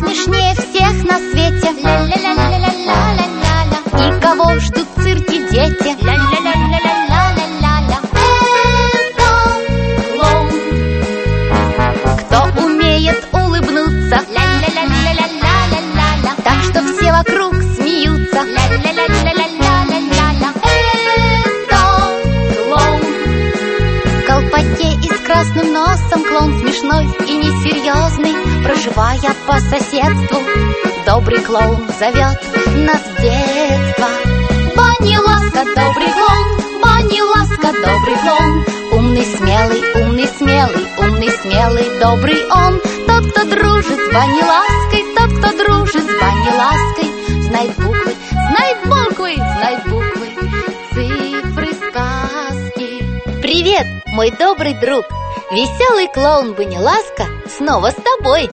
смешнее всех на свете. Ля-ля-ля-ля-ля-ля-ля-ля. И кого ждут в цирке дети? Ля-ля-ля-ля-ля-ля-ля. Это клоун, кто умеет улыбнуться. Ля-ля-ля-ля-ля-ля-ля-ля. Так что все вокруг смеются. Ля-ля-ля-ля-ля-ля-ля-ля. Это клоун. В колпаке и с красным носом клоун смешной и несерьезный, проживая по соседству, добрый клоун зовет нас в детство. Банни Ласка, добрый клоун, Банни Ласка, добрый клоун. Умный, смелый, умный, смелый, умный, смелый, добрый он. Тот, кто дружит с Банни Лаской, тот, кто дружит с Банни Лаской, знает буквы, знает буквы, знает буквы, цифры, сказки. Привет, мой добрый друг! Веселый клоун Банни Ласка снова с тобой.